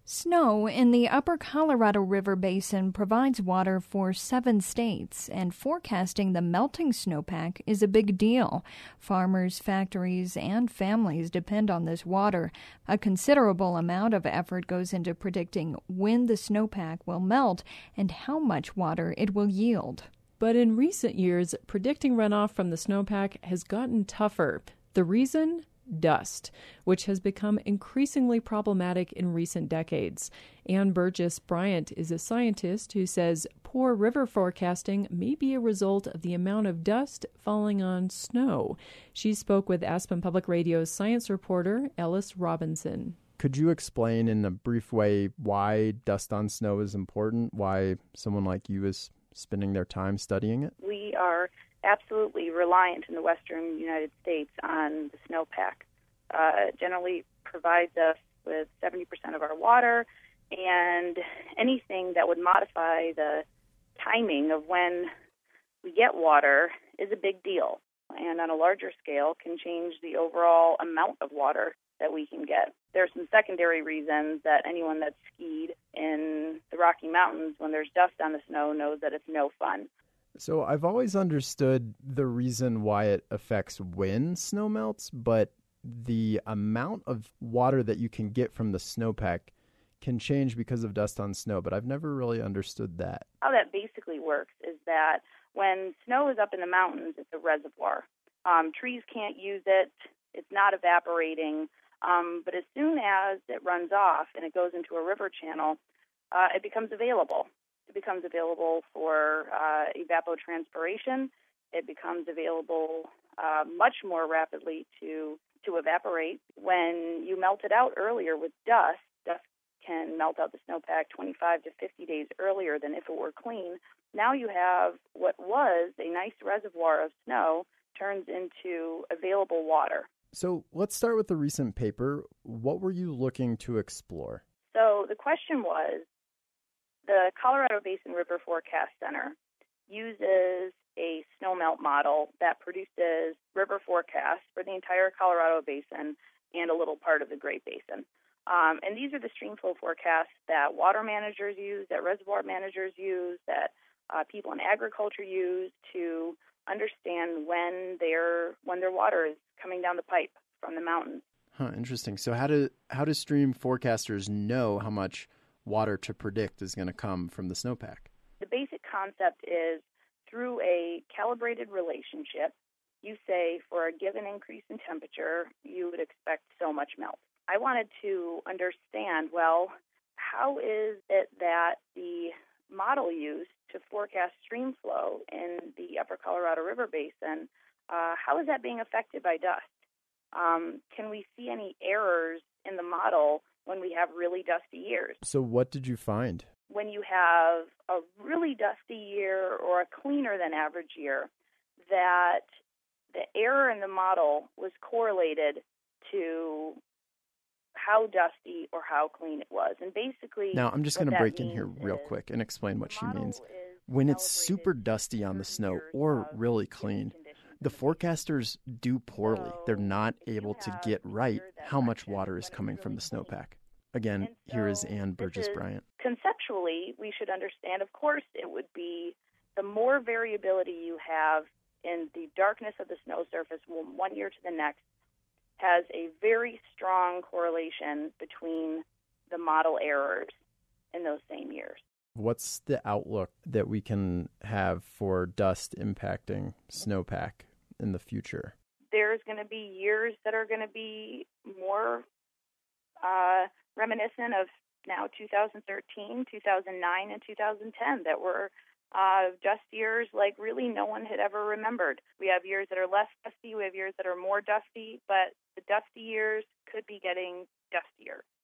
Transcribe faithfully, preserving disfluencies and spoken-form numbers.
Snow in the upper Colorado River Basin provides water for seven states, and forecasting the melting snowpack is a big deal. Farmers, factories, and families depend on this water. A considerable amount of effort goes into predicting when the snowpack will melt and how much water it will yield. But in recent years, predicting runoff from the snowpack has gotten tougher. The reason? Dust, which has become increasingly problematic in recent decades. Ann Burgess Bryant is a scientist who says poor river forecasting may be a result of the amount of dust falling on snow. She spoke with Aspen Public Radio's science reporter, Ellis Robinson. Could you explain in a brief way why dust on snow is important, why someone like you is spending their time studying it? We are absolutely reliant in the western United States on the snowpack. Uh, it generally provides us with seventy percent of our water, and anything that would modify the timing of when we get water is a big deal, and on a larger scale can change the overall amount of water that we can get. There are some secondary reasons that anyone that's skied in the Rocky Mountains when there's dust on the snow knows that it's no fun. So I've always understood the reason why it affects when snow melts, but the amount of water that you can get from the snowpack can change because of dust on snow, but I've never really understood that. How that basically works is that when snow is up in the mountains, it's a reservoir. Um, trees can't use it. It's not evaporating. Um, but as soon as it runs off and it goes into a river channel, uh, it becomes available. It becomes available for uh, evapotranspiration. It becomes available uh, much more rapidly to to evaporate. When you melt it out earlier with dust, dust can melt out the snowpack twenty-five to fifty days earlier than if it were clean. Now you have what was a nice reservoir of snow turns into available water. So let's start with the recent paper. What were you looking to explore? So the question was, the Colorado Basin River Forecast Center uses a snowmelt model that produces river forecasts for the entire Colorado Basin and a little part of the Great Basin. Um, and these are the streamflow forecasts that water managers use, that reservoir managers use, that uh, people in agriculture use to understand when their when their water is coming down the pipe from the mountains. Huh, interesting. So how do how do stream forecasters know how much water to predict is going to come from the snowpack? The basic concept is through a calibrated relationship, you say for a given increase in temperature, you would expect so much melt. I wanted to understand, well, how is it that the model used to forecast stream flow in the upper Colorado River Basin, uh, how is that being affected by dust? Um, can we see any errors in the model when we have really dusty years? So what did you find? When you have a really dusty year or a cleaner than average year, that the error in the model was correlated to how dusty or how clean it was. And basically, now I'm just going to break in here real quick and explain what she means. When it's super dusty on the snow or really clean, the forecasters do poorly. They're not able to get right how much water is coming from the snowpack. Again, so here is Ann Burgess Bryant. Conceptually, we should understand, of course, it would be the more variability you have in the darkness of the snow surface from one year to the next has a very strong correlation between the model errors in those same years. What's the outlook that we can have for dust impacting snowpack in the future? There's going to be years that are going to be more uh, reminiscent of now two thousand thirteen, two thousand nine, and two thousand ten that were uh, dust years like really no one had ever remembered. We have years that are less dusty, we have years that are more dusty, but the dusty years could be getting dustier.